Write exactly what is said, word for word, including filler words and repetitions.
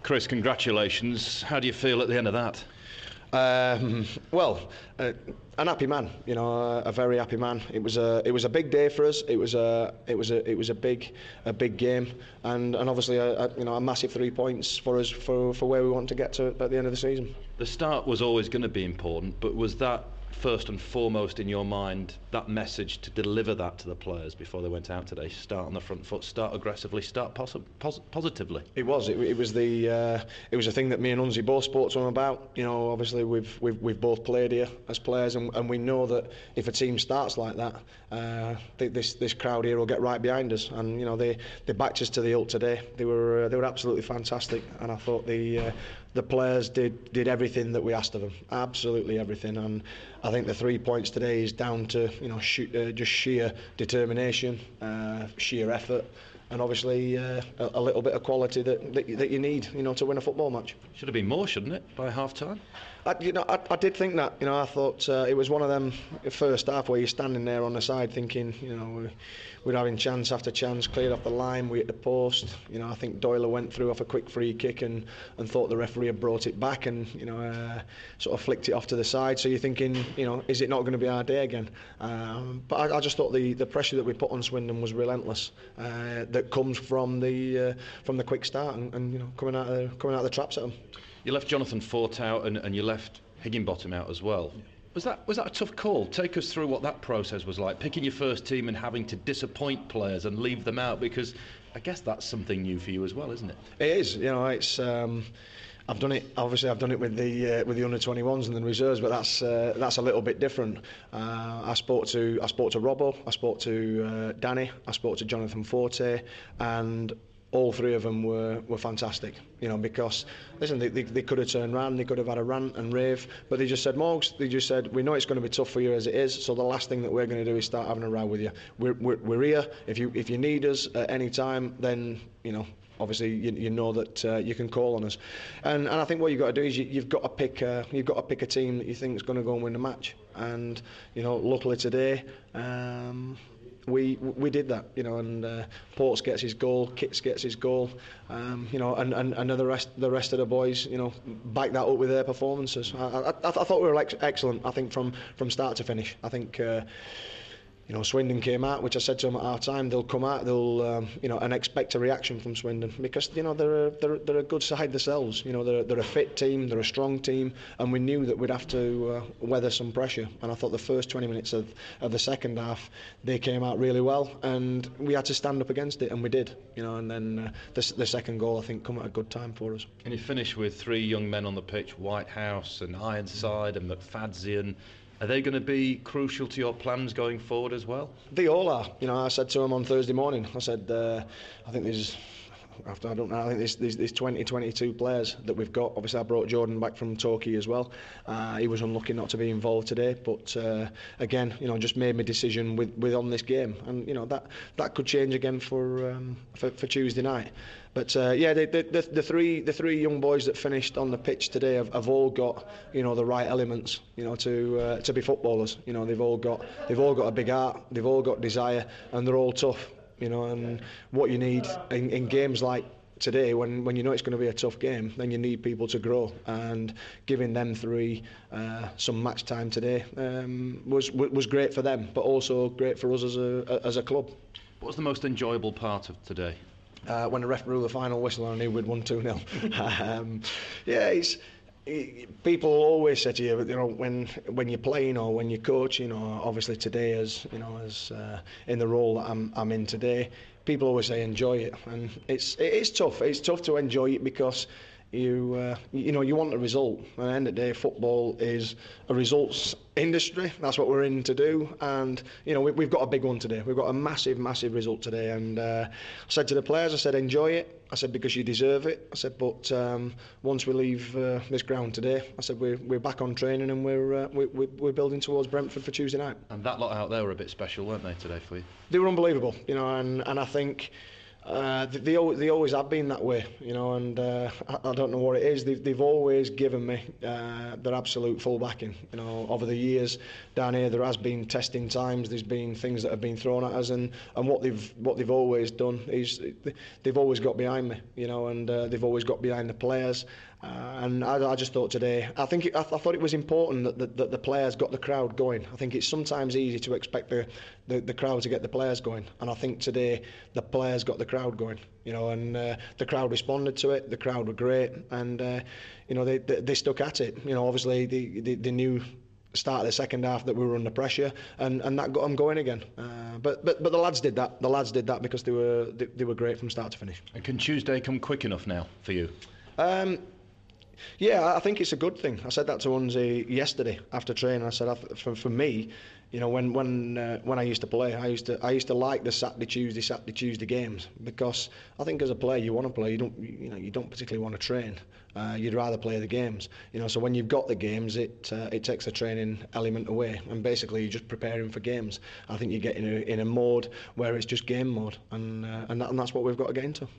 Chris, congratulations. How do you feel at the end of that? Um, well, uh, an happy man, you know, a, a very happy man. It was a it was a big day for us. It was a it was a it was a big a big game, and and obviously a, a you know a massive three points for us for for where we want to get to at the end of the season. The start was always going to be important, but was that first and foremost in your mind, that message to deliver that to the players before they went out today? Start on the front foot, start aggressively, start posi- pos- positively. It was. It, it was the. Uh, it was a thing that me and Unzi both spoke to him about. You know, obviously we've we've we've both played here as players, and, and we know that if a team starts like that, uh, this this crowd here will get right behind us. And you know, they they backed us to the hilt today. They were uh, they were absolutely fantastic, and I thought the. Uh, The players did did everything that we asked of them, absolutely everything, and I think the three points today is down to you know sh- uh, just sheer determination, uh, sheer effort, and obviously uh, a, a little bit of quality that, that that you need, you know, to win a football match. Should have been more, shouldn't it, by half time? I, you know, I, I did think that. You know, I thought uh, it was one of them first half where you're standing there on the side thinking, you know, we're having chance after chance, cleared off the line, we hit the post. You know, I think Doyle went through off a quick free kick and, and thought the referee had brought it back and, you know, uh, sort of flicked it off to the side. So you're thinking, you know, is it not going to be our day again? Um, but I, I just thought the, the pressure that we put on Swindon was relentless. Uh, that comes from the uh, from the quick start and, and you know coming out of the, coming out of the traps at them. You left Jonathan Fort out and, and you left Higginbottom out as well. Yeah. Was that was that a tough call? Take us through what that process was like, picking your first team and having to disappoint players and leave them out, because I guess that's something new for you as well, isn't it? It is. You know, it's. Um, I've done it. Obviously, I've done it with the uh, with the under twenty-ones and the reserves, but that's uh, that's a little bit different. Uh, I spoke to I spoke to Robbo, I spoke to uh, Danny, I spoke to Jonathan Forte, and all three of them were, were fantastic, you know, because, listen, they, they, they could have turned round, they could have had a rant and rave, but they just said, Morgs, they just said, we know it's going to be tough for you as it is, so the last thing that we're going to do is start having a row with you. We're, we're, we're here. If you if you need us at any time, then, you know, obviously you, you know that uh, you can call on us. And and I think what you've got to do is you, you've got to pick a, you've got to pick a team that you think is going to go and win the match. And, you know, luckily today, um, We we did that, you know, and uh, Ports gets his goal, Kits gets his goal, um, you know, and, and, and the rest the rest of the boys, you know, back that up with their performances. I, I, I thought we were ex- excellent. I think from, from start to finish. I think. Uh, You know, Swindon came out, which I said to them at half time. They'll come out, they'll, um, you know, and expect a reaction from Swindon because you know they're a, they're they're a good side themselves. You know, they're they're a fit team, they're a strong team, and we knew that we'd have to uh, weather some pressure. And I thought the first twenty minutes of, of the second half, they came out really well, and we had to stand up against it, and we did. You know, and then uh, the the second goal I think come at a good time for us. And you finish with three young men on the pitch: Whitehouse and Ironside and McFadzean. Are they going to be crucial to your plans going forward as well? They all are. You know, I said to them on Thursday morning, I said, uh, I think there's, after I don't know, I think there's, there's, there's twenty, twenty-two players that we've got. Obviously, I brought Jordan back from Torquay as well. Uh, he was unlucky not to be involved today, but uh, again, you know, just made my decision with, with on this game, and you know that that could change again for um, for, for Tuesday night. But uh, yeah, the, the, the three the three young boys that finished on the pitch today have, have all got you know the right elements you know to uh, to be footballers. You know they've all got they've all got a big heart, they've all got desire, and they're all tough. You know, and what you need in, in games like today, when, when you know it's going to be a tough game, then you need people to grow. And giving them three uh, some match time today um, was was great for them, but also great for us as a as a club. What was the most enjoyable part of today? Uh, when the ref blew the final whistle, I knew we'd won two nil. um, yeah, it's. People always say to you, you know, when when you're playing or when you're coaching, or obviously today, as you know, as uh, in the role that I'm I'm in today, people always say enjoy it, and it's it is tough. It's tough to enjoy it because you uh, you know you want a result. At the end of the day, football is a results industry. That's what we're in to do, and you know we, we've got a big one today. We've got a massive, massive result today, and uh, I said to the players, I said enjoy it. I said because you deserve it. I said, but um, once we leave uh, this ground today, I said we're we're back on training and we're uh, we, we're building towards Brentford for Tuesday night. And that lot out there were a bit special, weren't they, today for you? They were unbelievable, you know, and and I think. Uh, they, they, al- they always have been that way, you know, and uh, I, I don't know what it is. They've, they've always given me uh, their absolute full backing. You know, over the years down here, there has been testing times. There's been things that have been thrown at us, and, and what they've what they've always done is they've always got behind me, you know, and uh, they've always got behind the players. Uh, and I, I just thought today, I think it, I, th- I thought it was important that the, that the players got the crowd going. I think it's sometimes easy to expect the, the, the crowd to get the players going, and I think today the players got the crowd going. You know, and uh, the crowd responded to it. The crowd were great, and uh, you know they, they they stuck at it. You know, obviously they they, they knew start of the second half that we were under pressure, and, and that got them going again. Uh, but but but the lads did that. The lads did that because they were they, they were great from start to finish. And can Tuesday come quick enough now for you? Um, Yeah, I think it's a good thing. I said that to Unzi yesterday after training. I said, for, for me, you know, when when uh, when I used to play, I used to I used to like the Saturday, Tuesday, Saturday, Tuesday games, because I think as a player you want to play. You don't you know you don't particularly want to train. Uh, you'd rather play the games. You know, so when you've got the games, it uh, it takes the training element away, and basically you're just preparing for games. I think you get in a in a mode where it's just game mode, and uh, and, that, and that's what we've got to get into.